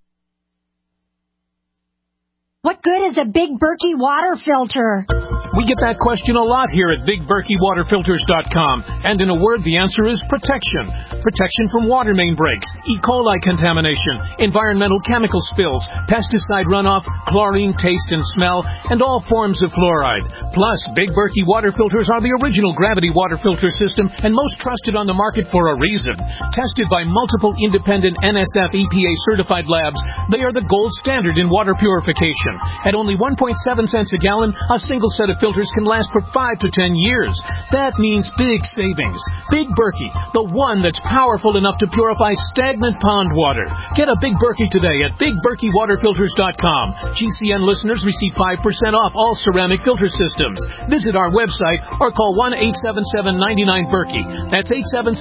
What good is a Big Berkey water filter? We get that question a lot here at BigBerkeyWaterFilters.com. And in a word, the answer is protection. Protection from water main breaks, E. coli contamination, environmental chemical spills, pesticide runoff, chlorine taste and smell, and all forms of fluoride. Plus, Big Berkey water filters are the original gravity water filter system and most trusted on the market for a reason. Tested by multiple independent NSF EPA certified labs, they are the gold standard in water purification. At only 1.7 cents a gallon, a single set of filters can last for 5 to 10 years. That means big savings. Big Berkey, the one that's powerful enough to purify stagnant pond water. Get a Big Berkey today at BigBerkeyWaterFilters.com. GCN listeners receive 5% off all ceramic filter systems. Visit our website or call 1-877-99-BERKEY. That's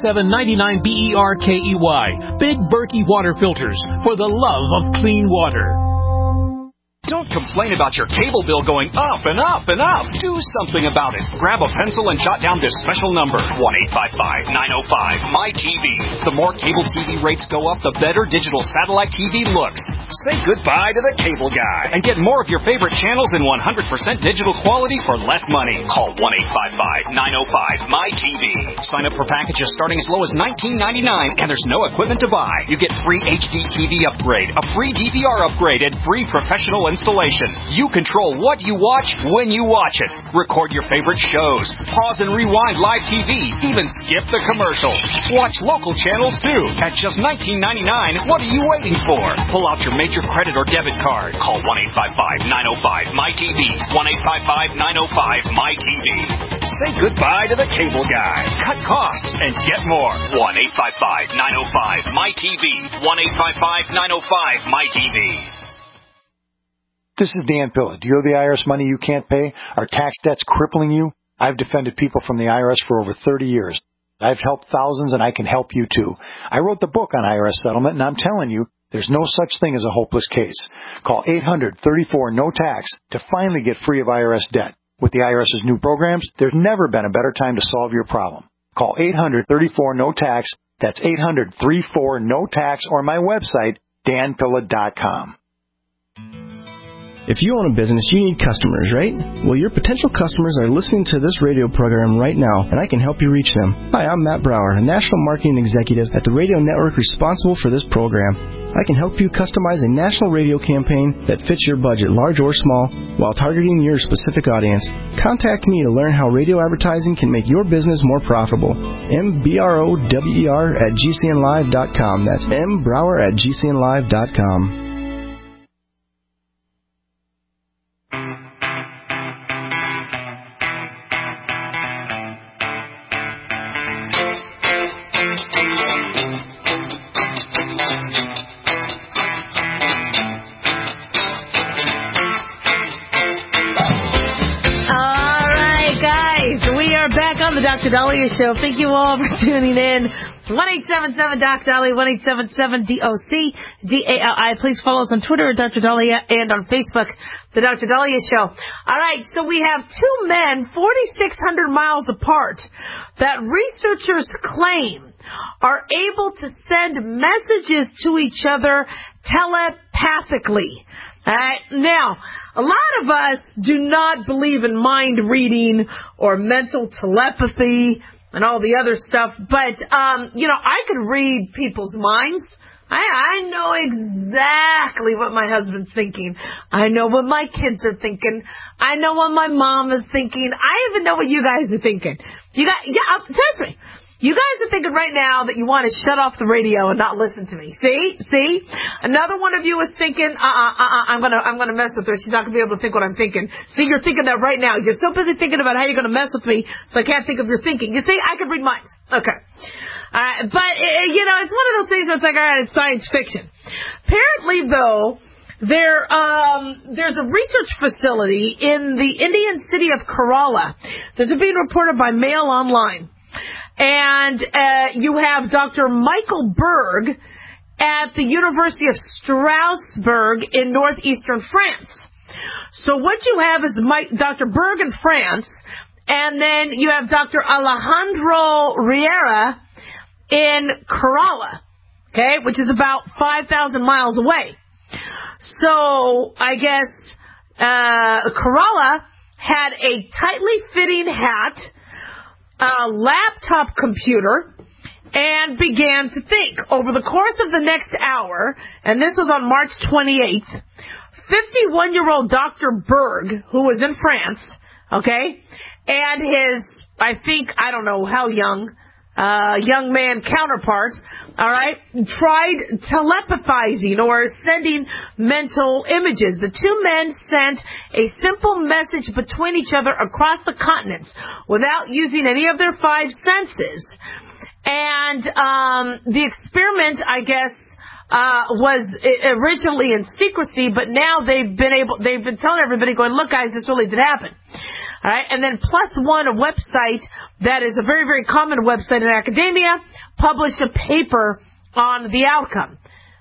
877-99-BERKEY. Big Berkey Water Filters, for the love of clean water. Don't complain about your cable bill going up and up and up. Do something about it. Grab a pencil and jot down this special number, 1-855-905-MY-TV. The more cable TV rates go up, the better digital satellite TV looks. Say goodbye to the cable guy and get more of your favorite channels in 100% digital quality for less money. Call 1-855-905-MY-TV. Sign up for packages starting as low as $19.99, and there's no equipment to buy. You get free HD TV upgrade, a free DVR upgrade, and free professional installation. You control what you watch when you watch it. Record your favorite shows. Pause and rewind live TV. Even skip the commercials. Watch local channels too. At just $19.99, what are you waiting for? Pull out your major credit or debit card. Call 1-855-905-MY-TV. 1-855-905-MY-TV. Say goodbye to the cable guy. Cut costs and get more. 1-855-905-MY-TV. 1-855-905-MY-TV. This is Dan Pilla. Do you owe the IRS money you can't pay? Are tax debts crippling you? I've defended people from the IRS for over 30 years. I've helped thousands, and I can help you too. I wrote the book on IRS settlement, and I'm telling you, there's no such thing as a hopeless case. Call 800-34-NO-TAX to finally get free of IRS debt. With the IRS's new programs, there's never been a better time to solve your problem. Call 800-34-NO-TAX. That's 800-34-NO-TAX, or my website, danpilla.com. If you own a business, you need customers, right? Well, your potential customers are listening to this radio program right now, and I can help you reach them. Hi, I'm Matt Brower, a national marketing executive at the radio network responsible for this program. I can help you customize a national radio campaign that fits your budget, large or small, while targeting your specific audience. Contact me to learn how radio advertising can make your business more profitable. mbrower@gcnlive.com. That's mbrower@gcnlive.com. Dr. Dahlia Show. Thank you all for tuning in 1-877-DOC-DALIA, 1-877-DOC-DALI. Please follow us on Twitter at Dr. Dahlia and on Facebook, The Dr. Dahlia Show. All right, so we have two men 4,600 miles apart that researchers claim are able to send messages to each other telepathically. All right. Now, a lot of us do not believe in mind reading or mental telepathy and all the other stuff, but, I could read people's minds. I know exactly what my husband's thinking. I know what my kids are thinking. I know what my mom is thinking. I even know what you guys are thinking. Trust me. You guys are thinking right now that you want to shut off the radio and not listen to me. See? Another one of you is thinking, I'm gonna mess with her. She's not gonna be able to think what I'm thinking. See, you're thinking that right now. You're so busy thinking about how you're gonna mess with me, so I can't think of your thinking. You see, I can read minds. Okay. But it's one of those things where it's like, all right, it's science fiction. Apparently, though, there's a research facility in the Indian city of Kerala. This is being reported by Mail Online. And you have Dr. Michael Berg at the University of Strasbourg in northeastern France. So what you have is Dr. Berg in France, and then you have Dr. Alejandro Riera in Kerala, okay, which is about 5,000 miles away. So I guess Kerala had a tightly fitting hat, a laptop computer, and began to think. Over the course of the next hour, and this was on March 28th, 51-year-old Dr. Berg, who was in France, okay, and his, I don't know how young man counterpart, all right, tried telepathizing or sending mental images. The two men sent a simple message between each other across the continents without using any of their five senses. And the experiment, I guess, was originally in secrecy, but now they've been telling everybody, going, look, guys, this really did happen. All right, and then Plus One, a website that is a very, very common website in academia, published a paper on the outcome.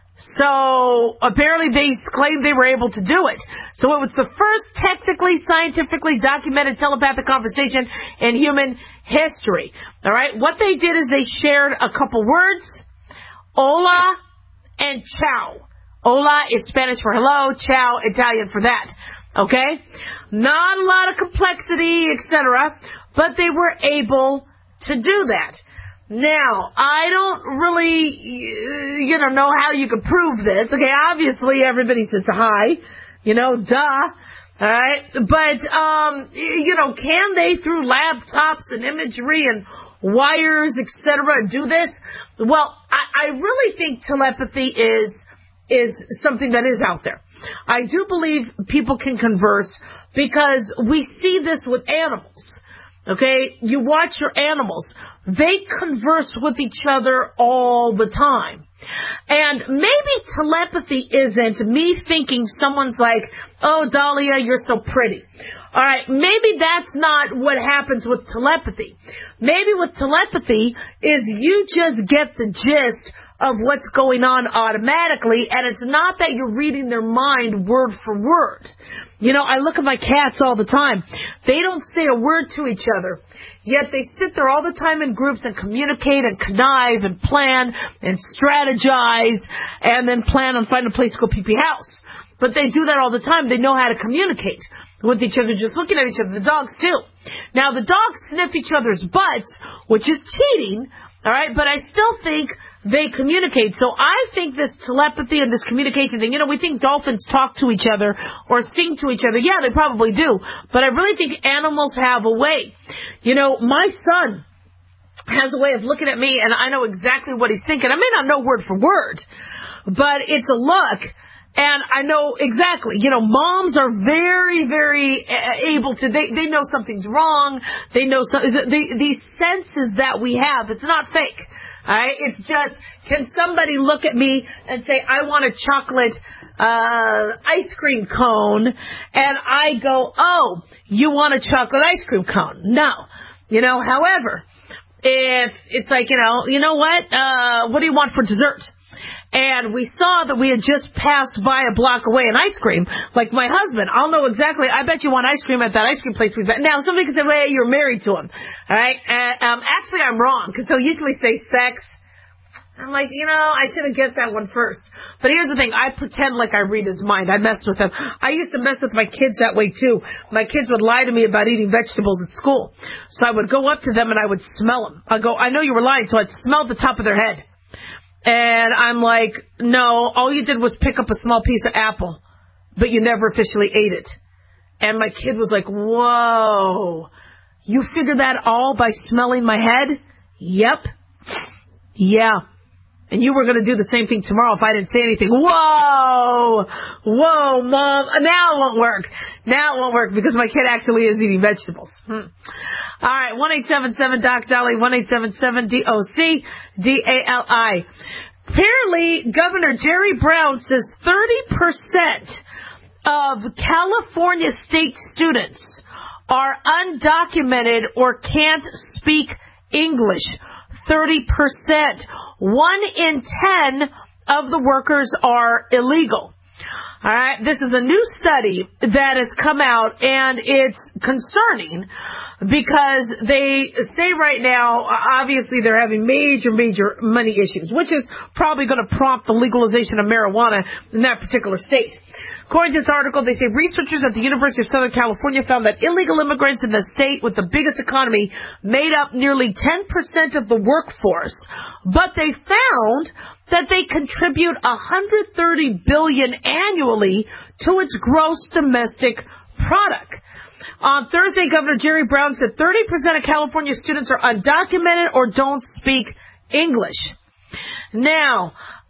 So apparently they claimed they were able to do it. So it was the first technically, scientifically documented telepathic conversation in human history. All right, what they did is they shared a couple words, hola and ciao. Hola is Spanish for hello, ciao, Italian for that. Okay? Not a lot of complexity, etc., but they were able to do that. Now, I don't really, know how you could prove this. Okay, obviously everybody says hi, duh. All right? But, can they, through laptops and imagery and wires, etc., do this? Well, I really think telepathy is something that is out there. I do believe people can converse because we see this with animals. Okay? You watch your animals. They converse with each other all the time. And maybe telepathy isn't me thinking someone's like, oh, Dahlia, you're so pretty. All right, maybe that's not what happens with telepathy. Maybe with telepathy is you just get the gist of what's going on automatically, and it's not that you're reading their mind word for word. I look at my cats all the time. They don't say a word to each other, yet they sit there all the time in groups and communicate and connive and plan and strategize and then plan on finding a place to go pee-pee house. But they do that all the time. They know how to communicate with each other, just looking at each other. The dogs too. Now, the dogs sniff each other's butts, which is cheating, all right, but I still think they communicate. So I think this telepathy and this communication thing, we think dolphins talk to each other or sing to each other. Yeah, they probably do. But I really think animals have a way. My son has a way of looking at me, and I know exactly what he's thinking. I may not know word for word, but it's a look. And I know exactly, moms are very, very able to, they know something's wrong. They know these senses that we have, it's not fake. Alright? It's just, can somebody look at me and say, I want a chocolate, ice cream cone, and I go, oh, you want a chocolate ice cream cone? No. However, if it's like, you know what do you want for dessert? And we saw that we had just passed by a block away an ice cream. Like my husband, I'll know exactly. I bet you want ice cream at that ice cream place we've been. Now, somebody could say, well, you're married to him. All right? Actually, I'm wrong, because they'll usually say sex. I'm like, I should have guessed that one first. But here's the thing. I pretend like I read his mind. I mess with him. I used to mess with my kids that way, too. My kids would lie to me about eating vegetables at school. So I would go up to them and I would smell them. I'd go, I know you were lying, so I'd smell the top of their head. And I'm like, no, all you did was pick up a small piece of apple, but you never officially ate it. And my kid was like, whoa, you figured that all by smelling my head? Yep. Yeah. And you were going to do the same thing tomorrow if I didn't say anything. Whoa, Mom. Now it won't work. Now it won't work because my kid actually is eating vegetables. All right, 1-877-DOC-DOLLY, 1-877-DOC-DALI. Apparently, Governor Jerry Brown says 30% of California state students are undocumented or can't speak English. 30%. 1 in 10 of the workers are illegal. All right. This is a new study that has come out, and it's concerning because they say right now, obviously, they're having major money issues, which is probably going to prompt the legalization of marijuana in that particular state. According to this article, they say researchers at the University of Southern California found that illegal immigrants in the state with the biggest economy made up nearly 10% of the workforce, but they found that they contribute $130 billion annually to its gross domestic product. On Thursday, Governor Jerry Brown said 30% of California students are undocumented or don't speak English. Now,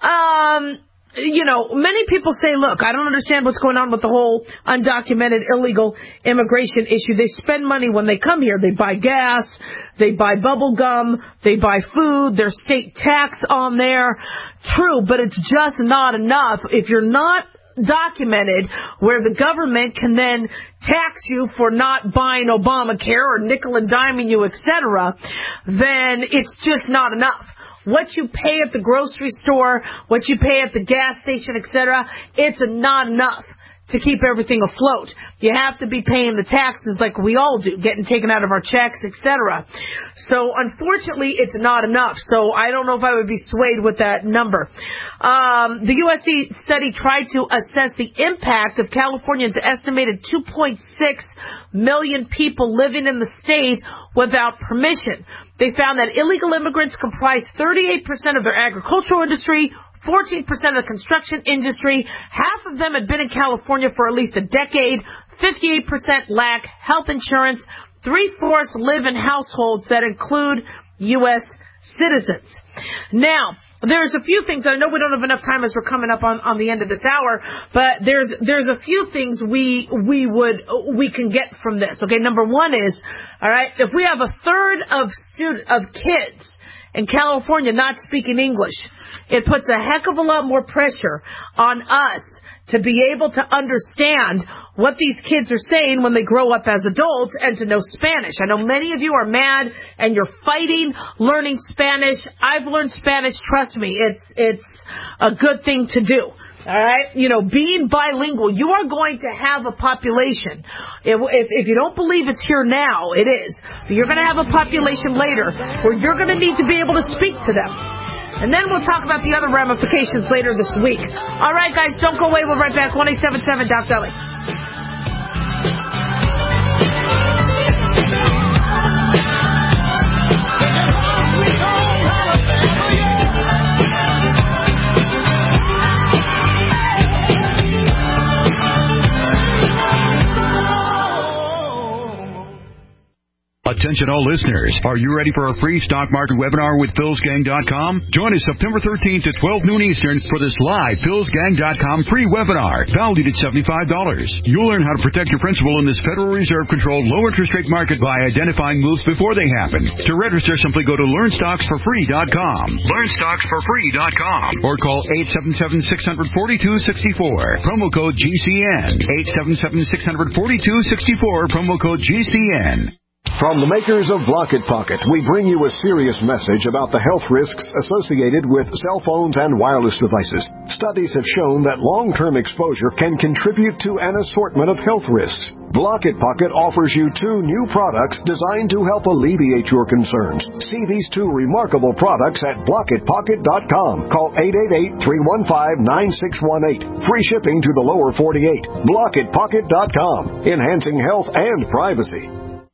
many people say, look, I don't understand what's going on with the whole undocumented illegal immigration issue. They spend money when they come here. They buy gas, they buy bubble gum, they buy food, there's state tax on there. True, but it's just not enough if you're not documented, where the government can then tax you for not buying Obamacare or nickel and diming you, etc., then it's just not enough. What you pay at the grocery store, what you pay at the gas station, etc., it's not enough to keep everything afloat. You have to be paying the taxes like we all do, getting taken out of our checks, etc. So, unfortunately, it's not enough. So, I don't know if I would be swayed with that number. The USC study tried to assess the impact of California's estimated 2.6 million people living in the state without permission. They found that illegal immigrants comprise 38% of their agricultural industry, 14% of the construction industry. Half of them had been in California for at least a decade. 58% lack health insurance. 3/4 live in households that include U.S. citizens. Now, there's a few things. I know we don't have enough time as we're coming up on the end of this hour, but there's a few things we can get from this. Okay, number one is, all right, if we have a third of kids in California not speaking English, it puts a heck of a lot more pressure on us to be able to understand what these kids are saying when they grow up as adults and to know Spanish. I know many of you are mad and you're fighting learning Spanish. I've learned Spanish. Trust me, it's a good thing to do. All right? Being bilingual, you are going to have a population. If you don't believe it's here now, it is. So you're going to have a population later where you're going to need to be able to speak to them. And then we'll talk about the other ramifications later this week. All right, guys, don't go away. We'll be right back. 1-877-DOC-DOLLY. Attention all listeners. Are you ready for a free stock market webinar with PhilsGang.com? Join us September 13th at 12 noon Eastern for this live PhilsGang.com free webinar, valued at $75. You'll learn how to protect your principal in this Federal Reserve-controlled low-interest rate market by identifying moves before they happen. To register, simply go to LearnStocksForFree.com. LearnStocksForFree.com. Or call 877-600-4264. Promo code GCN. 877-600-4264. Promo code GCN. From the makers of Block It Pocket, we bring you a serious message about the health risks associated with cell phones and wireless devices. Studies have shown that long-term exposure can contribute to an assortment of health risks. Block It Pocket offers you 2 new products designed to help alleviate your concerns. See these 2 remarkable products at blockitpocket.com. Call 888-315-9618. Free shipping to the lower 48. Blockitpocket.com. Enhancing health and privacy.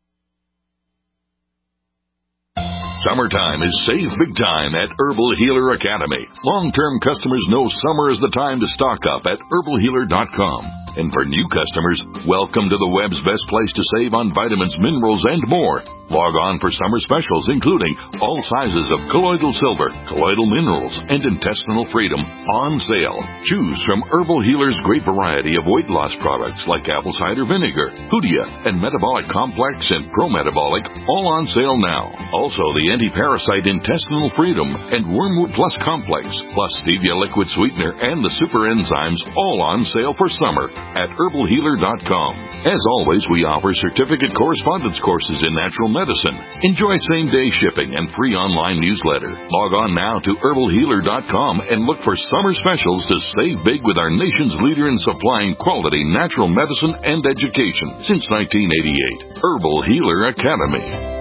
Summertime is save big time at Herbal Healer Academy. Long-term customers know summer is the time to stock up at herbalhealer.com. And for new customers, welcome to the web's best place to save on vitamins, minerals, and more. Log on for summer specials, including all sizes of colloidal silver, colloidal minerals, and intestinal freedom on sale. Choose from Herbal Healer's great variety of weight loss products like apple cider vinegar, Hoodia, and Metabolic Complex and Pro-Metabolic, all on sale now. Also, the anti-parasite intestinal freedom and Wormwood Plus Complex, plus stevia liquid sweetener and the super enzymes, all on sale for summer at herbalhealer.com. As always, we offer certificate correspondence courses in natural medicine. Enjoy same-day shipping and free online newsletter. Log on now to herbalhealer.com and look for summer specials to save big with our nation's leader in supplying quality natural medicine and education since 1988. Herbal Healer Academy.